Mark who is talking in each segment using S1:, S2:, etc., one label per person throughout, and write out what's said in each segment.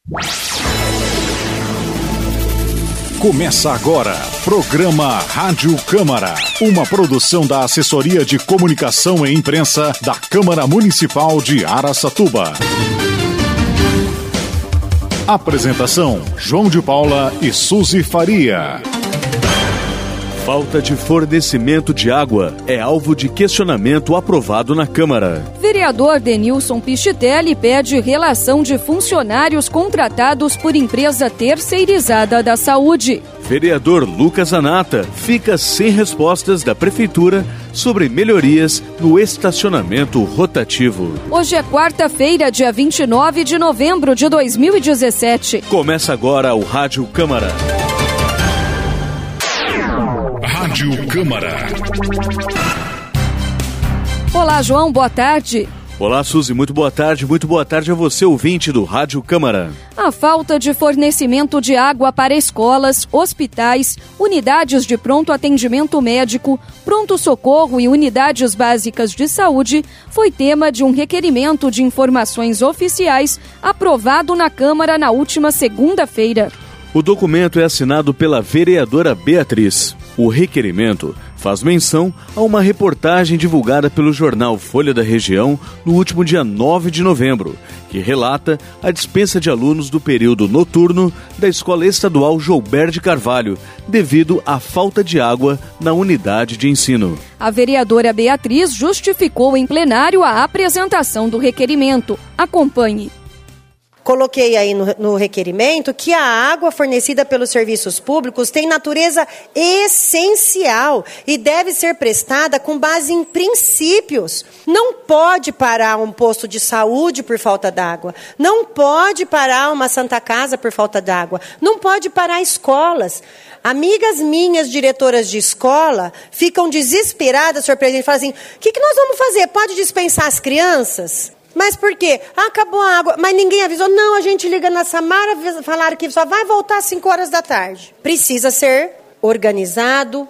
S1: Começa agora, programa Rádio Câmara, uma produção da Assessoria de Comunicação e Imprensa da Câmara Municipal de Araçatuba. Apresentação, João de Paula e Suzy Faria.
S2: Falta de fornecimento de água é alvo de questionamento aprovado na Câmara.
S3: Vereador Denilson Pichitelli pede relação de funcionários contratados por empresa terceirizada da saúde.
S2: Vereador Lucas Anata fica sem respostas da Prefeitura sobre melhorias no estacionamento rotativo.
S3: Hoje é quarta-feira, dia 29 de novembro de 2017.
S2: Começa agora o Rádio Câmara.
S1: Rádio Câmara.
S3: Olá, João, boa tarde.
S2: Olá, Suzy, muito boa tarde a você, ouvinte do Rádio Câmara.
S3: A falta de fornecimento de água para escolas, hospitais, unidades de pronto atendimento médico, pronto-socorro e unidades básicas de saúde foi tema de um requerimento de informações oficiais aprovado na Câmara na última segunda-feira.
S2: O documento é assinado pela vereadora Beatriz. O requerimento faz menção a uma reportagem divulgada pelo jornal Folha da Região no último dia 9 de novembro, que relata a dispensa de alunos do período noturno da Escola Estadual Joubert de Carvalho, devido à falta de água na unidade de ensino.
S3: A vereadora Beatriz justificou em plenário a apresentação do requerimento. Acompanhe.
S4: Coloquei aí no requerimento que a água fornecida pelos serviços públicos tem natureza essencial e deve ser prestada com base em princípios. Não pode parar um posto de saúde por falta d'água. Não pode parar uma Santa Casa por falta d'água. Não pode parar escolas. Amigas minhas, diretoras de escola, ficam desesperadas, senhor presidente, falam assim, o que nós vamos fazer? Pode dispensar as crianças? Mas por quê? Acabou a água, mas ninguém avisou. Não, a gente liga na Samara, falaram que só vai voltar às 5 horas da tarde. Precisa ser organizado,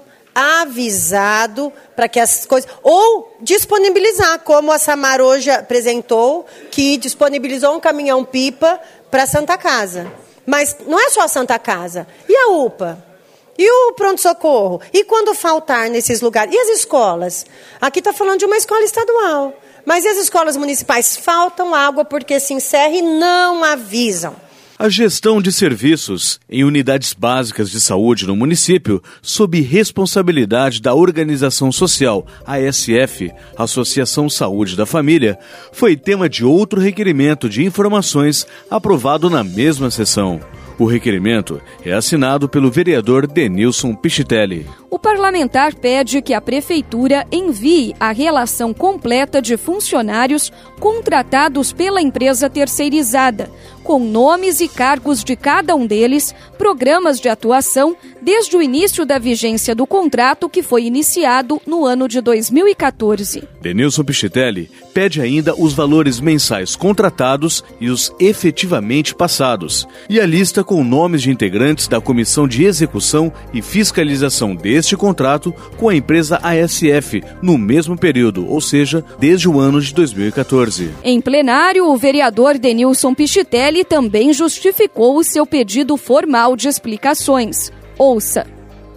S4: avisado, para que as coisas... Ou disponibilizar, como a Samara hoje apresentou, que disponibilizou um caminhão-pipa para a Santa Casa. Mas não é só a Santa Casa. E a UPA? E o pronto-socorro? E quando faltar nesses lugares? E as escolas? Aqui está falando de uma escola estadual. Mas e as escolas municipais? Faltam água porque se encerra e não avisam.
S2: A gestão de serviços em unidades básicas de saúde no município, sob responsabilidade da organização social ASF, Associação Saúde da Família, foi tema de outro requerimento de informações aprovado na mesma sessão. O requerimento é assinado pelo vereador Denilson Pichitelli.
S3: O parlamentar pede que a Prefeitura envie a relação completa de funcionários contratados pela empresa terceirizada, com nomes e cargos de cada um deles, programas de atuação, desde o início da vigência do contrato que foi iniciado no ano de 2014.
S2: Denilson Pichitelli pede ainda os valores mensais contratados e os efetivamente passados, e a lista com nomes de integrantes da Comissão de Execução e Fiscalização deste contrato com a empresa ASF no mesmo período, ou seja, desde o ano de 2014.
S3: Em plenário, o vereador Denilson Pichitelli também justificou o seu pedido formal de explicações. Ouça.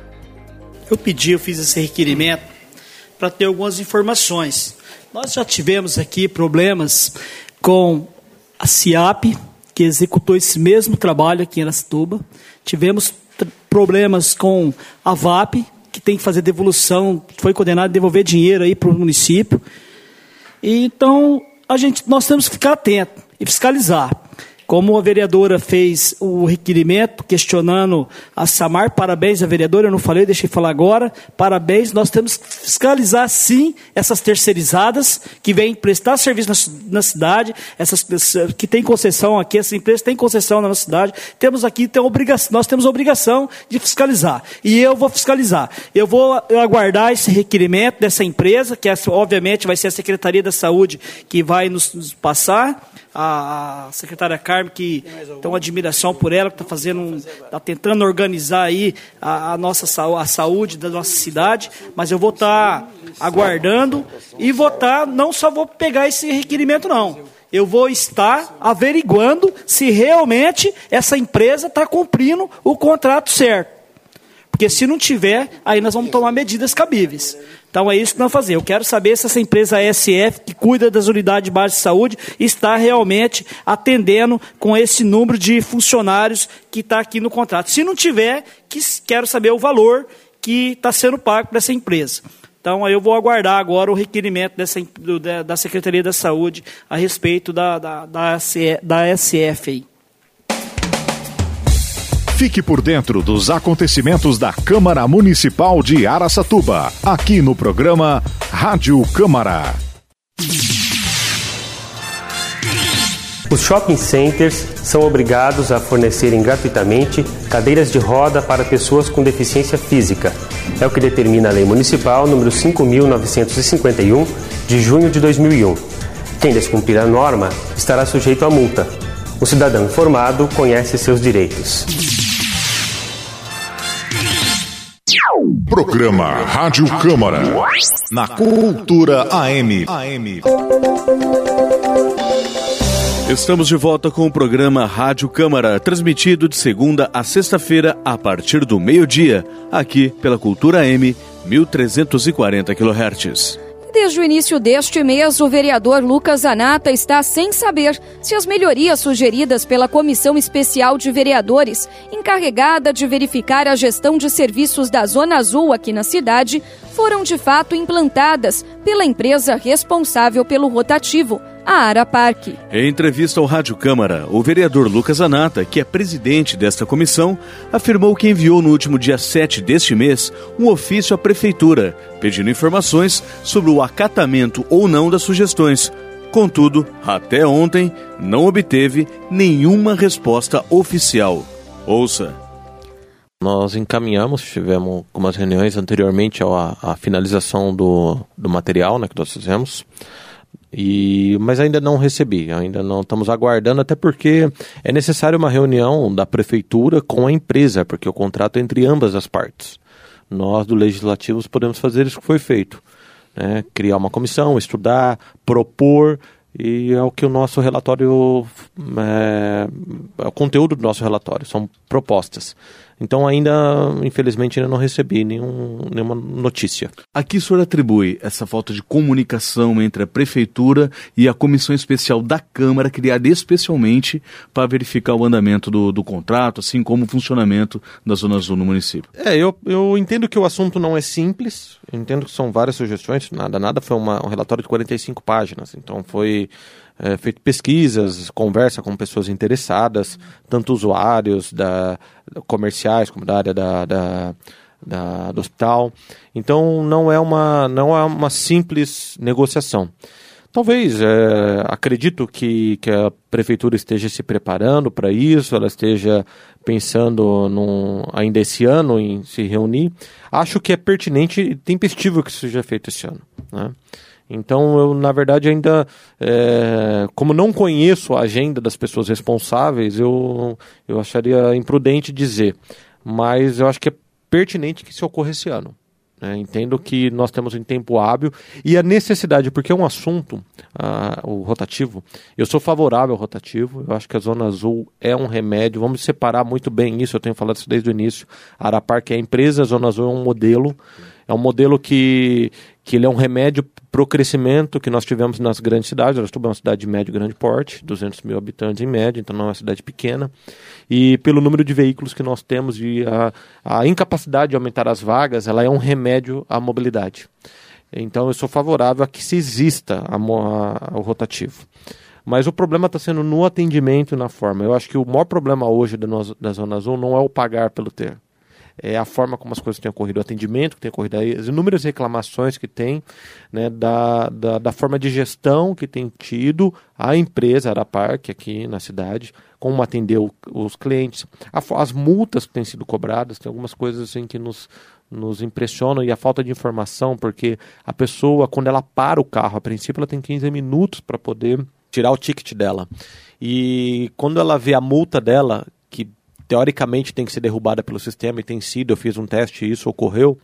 S5: Eu fiz esse requerimento para ter algumas informações. Nós já tivemos aqui problemas com a CIAP, que executou esse mesmo trabalho aqui em Araçatuba. Tivemos problemas com a VAP, que tem que fazer devolução, foi condenado a devolver dinheiro aí para o município. E, então, nós temos que ficar atentos e fiscalizar. Como a vereadora fez o requerimento questionando a Samar, parabéns à vereadora, eu não falei, deixei falar agora, parabéns, nós temos que fiscalizar sim essas terceirizadas que vêm prestar serviço na cidade, essas que têm concessão aqui, essa empresa tem concessão na nossa cidade, nós temos obrigação de fiscalizar, e eu vou fiscalizar, eu vou aguardar esse requerimento dessa empresa, que obviamente vai ser a Secretaria da Saúde que vai nos passar, a secretária Carmen, que tem uma admiração por ela, que está tentando organizar aí a saúde da nossa cidade, mas eu vou estar aguardando e não só vou pegar esse requerimento não, eu vou estar averiguando se realmente essa empresa está cumprindo o contrato certo. Porque se não tiver, aí nós vamos tomar medidas cabíveis. Então é isso que nós vamos fazer. Eu quero saber se essa empresa ASF, que cuida das unidades básicas de saúde, está realmente atendendo com esse número de funcionários que está aqui no contrato. Se não tiver, quero saber o valor que está sendo pago para essa empresa. Então aí eu vou aguardar agora o requerimento da Secretaria da Saúde a respeito da ASF aí.
S1: Fique por dentro dos acontecimentos da Câmara Municipal de Araçatuba, aqui no programa Rádio Câmara.
S6: Os shopping centers são obrigados a fornecerem gratuitamente cadeiras de roda para pessoas com deficiência física. É o que determina a Lei Municipal número 5.951, de junho de 2001. Quem descumprir a norma estará sujeito a multa. O cidadão informado conhece seus direitos.
S1: Programa Rádio Câmara, na Cultura AM.
S2: Estamos de volta com o programa Rádio Câmara, transmitido de segunda a sexta-feira, a partir do meio-dia, aqui pela Cultura AM, 1340 kHz.
S3: Desde o início deste mês, o vereador Lucas Zanata está sem saber se as melhorias sugeridas pela Comissão Especial de Vereadores, encarregada de verificar a gestão de serviços da Zona Azul aqui na cidade, foram de fato implantadas pela empresa responsável pelo rotativo, a Arapark.
S2: Em entrevista ao Rádio Câmara, o vereador Lucas Zanata, que é presidente desta comissão, afirmou que enviou no último dia 7 deste mês um ofício à Prefeitura, pedindo informações sobre o acatamento ou não das sugestões. Contudo, até ontem, não obteve nenhuma resposta oficial. Ouça.
S7: Nós encaminhamos, tivemos algumas reuniões anteriormente à finalização do material, né, que nós fizemos. Mas ainda não recebi, ainda não estamos aguardando, até porque é necessário uma reunião da prefeitura com a empresa, porque o contrato é entre ambas as partes. Nós do Legislativo podemos fazer isso que foi feito, né? Criar uma comissão, estudar, propor, e é o que o nosso relatório, é o conteúdo do nosso relatório, são propostas. Então ainda, infelizmente, ainda não recebi nenhuma notícia.
S2: A que o senhor atribui essa falta de comunicação entre a Prefeitura e a Comissão Especial da Câmara, criada especialmente para verificar o andamento do contrato, assim como o funcionamento da Zona Azul no município?
S7: Eu entendo que o assunto não é simples, eu entendo que são várias sugestões, nada, foi um relatório de 45 páginas, então foi feito pesquisas, conversa com pessoas interessadas, tanto usuários comerciais como da área do hospital. Então não é uma simples negociação. Talvez, acredito que a Prefeitura esteja se preparando para isso, ela esteja pensando ainda esse ano em se reunir. Acho que é pertinente e tempestivo que isso seja feito esse ano, né? Então, eu, na verdade, ainda, como não conheço a agenda das pessoas responsáveis, eu acharia imprudente dizer. Mas eu acho que é pertinente que isso ocorra esse ano. Entendo que nós temos um tempo hábil e a necessidade, porque é um assunto, o rotativo, eu sou favorável ao rotativo, eu acho que a Zona Azul é um remédio, vamos separar muito bem isso, eu tenho falado isso desde o início. A Arapark é a empresa, a Zona Azul é um modelo que ele é um remédio para o crescimento que nós tivemos nas grandes cidades. Araçatuba é uma cidade de médio e grande porte, 200 mil habitantes em média, então não é uma cidade pequena. E pelo número de veículos que nós temos e a incapacidade de aumentar as vagas, ela é um remédio à mobilidade. Então eu sou favorável a que se exista o rotativo. Mas o problema está sendo no atendimento e na forma. Eu acho que o maior problema hoje da Zona Azul não é o pagar pelo ter. É a forma como as coisas têm ocorrido, o atendimento que tem ocorrido, as inúmeras reclamações que tem, né, da forma de gestão que tem tido a empresa Arapark aqui na cidade, como atender os clientes, as multas que têm sido cobradas, tem algumas coisas assim que nos impressionam, e a falta de informação, porque a pessoa, quando ela para o carro, a princípio ela tem 15 minutos para poder tirar o ticket dela, e quando ela vê a multa dela, que teoricamente tem que ser derrubada pelo sistema, e tem sido, eu fiz um teste e isso ocorreu,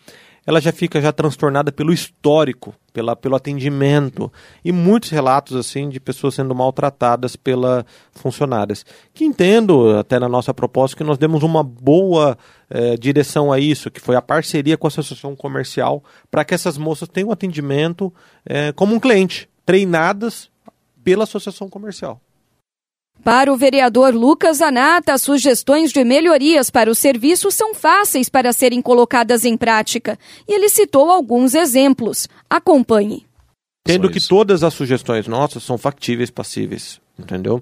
S7: ela já fica transtornada pelo histórico, pelo atendimento, e muitos relatos assim de pessoas sendo maltratadas pelas funcionárias. Que entendo, até na nossa proposta, que nós demos uma boa direção a isso, que foi a parceria com a associação comercial, para que essas moças tenham atendimento como um cliente, treinadas pela associação comercial.
S3: Para o vereador Lucas Zanata, as sugestões de melhorias para o serviço são fáceis para serem colocadas em prática. E ele citou alguns exemplos. Acompanhe.
S7: Entendo que todas as sugestões nossas são factíveis, passíveis. Entendeu?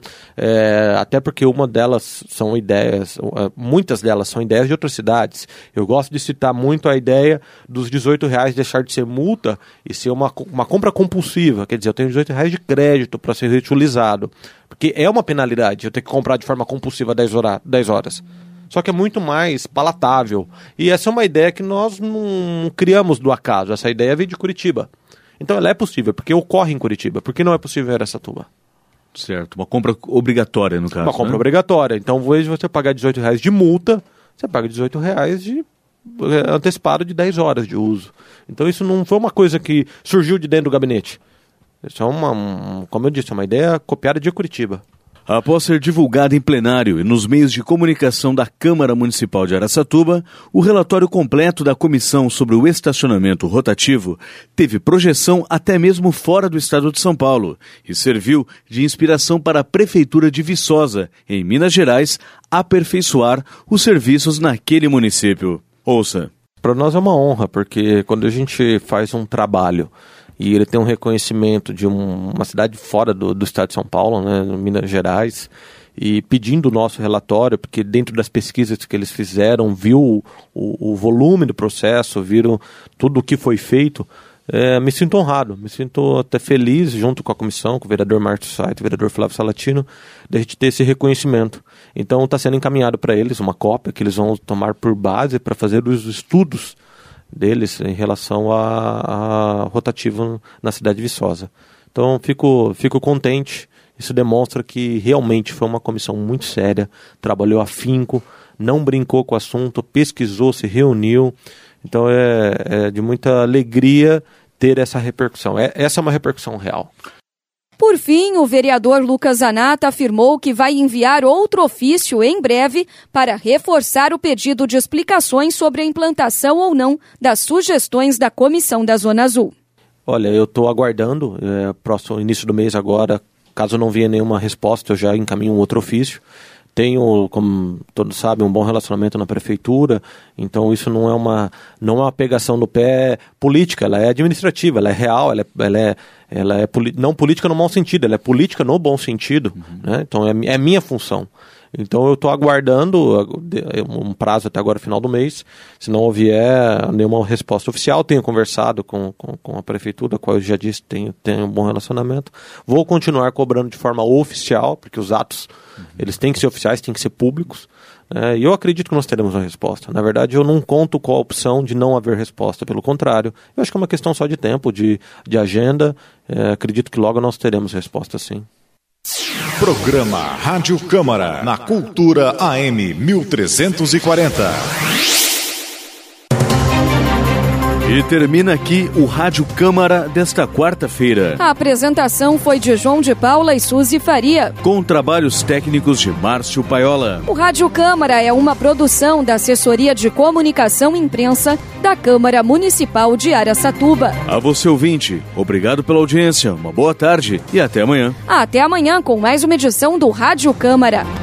S7: Até porque uma delas são ideias, muitas delas são ideias de outras cidades. Eu gosto de citar muito a ideia dos R$18 deixar de ser multa e ser uma compra compulsiva. Quer dizer, eu tenho R$18 de crédito para ser reutilizado. Porque é uma penalidade eu ter que comprar de forma compulsiva 10 horas. Só que é muito mais palatável. E essa é uma ideia que nós não criamos do acaso. Essa ideia veio de Curitiba. Então ela é possível, porque ocorre em Curitiba. Por que não é possível em Araçatuba?
S2: Certo, uma compra obrigatória no caso.
S7: Uma compra obrigatória. Então, ao invés de você pagar R$18 de multa, você paga R$18 de antecipado de 10 horas de uso. Então, isso não foi uma coisa que surgiu de dentro do gabinete. Isso é como eu disse, uma ideia copiada de Curitiba.
S2: Após ser divulgado em plenário e nos meios de comunicação da Câmara Municipal de Araçatuba, o relatório completo da comissão sobre o estacionamento rotativo teve projeção até mesmo fora do estado de São Paulo e serviu de inspiração para a Prefeitura de Viçosa, em Minas Gerais, aperfeiçoar os serviços naquele município. Ouça.
S7: Para nós é uma honra, porque quando a gente faz um trabalho e ele tem um reconhecimento de uma cidade fora do estado de São Paulo, né, Minas Gerais, e pedindo o nosso relatório, porque dentro das pesquisas que eles fizeram, viu o volume do processo, viram tudo o que foi feito, me sinto honrado, me sinto até feliz, junto com a comissão, com o vereador Márcio Saito, o vereador Flávio Salatino, de a gente ter esse reconhecimento. Então está sendo encaminhado para eles uma cópia que eles vão tomar por base para fazer os estudos deles em relação a rotativo na cidade de Viçosa. Então fico contente, isso demonstra que realmente foi uma comissão muito séria, trabalhou afinco, não brincou com o assunto, pesquisou, se reuniu, então é de muita alegria ter essa repercussão, essa é uma repercussão real.
S3: Por fim, o vereador Lucas Zanata afirmou que vai enviar outro ofício em breve para reforçar o pedido de explicações sobre a implantação ou não das sugestões da Comissão da Zona Azul.
S7: Olha, eu estou aguardando, próximo início do mês agora, caso não venha nenhuma resposta, eu já encaminho um outro ofício. Tenho, como todos sabem, um bom relacionamento na prefeitura, então isso não é uma pegação no pé política, ela é administrativa, ela é real, ela é não política no mau sentido, ela é política no bom sentido, né? Então é minha função. Então eu estou aguardando um prazo até agora, final do mês, se não houver nenhuma resposta oficial. Tenho conversado com a prefeitura, a qual eu já disse, tenho um bom relacionamento. Vou continuar cobrando de forma oficial, porque os atos eles têm que ser oficiais, têm que ser públicos, e eu acredito que nós teremos uma resposta. Na verdade, eu não conto com a opção de não haver resposta, pelo contrário, eu acho que é uma questão só de tempo, de agenda. Acredito que logo nós teremos resposta, sim.
S1: Programa Rádio Câmara, na Cultura AM 1340.
S2: E termina aqui o Rádio Câmara desta quarta-feira.
S3: A apresentação foi de João de Paula e Suzy Faria,
S2: com trabalhos técnicos de Márcio Paiola.
S3: O Rádio Câmara é uma produção da Assessoria de Comunicação e Imprensa da Câmara Municipal de Araçatuba.
S2: A você, ouvinte, obrigado pela audiência, uma boa tarde e até amanhã.
S3: Até amanhã com mais uma edição do Rádio Câmara.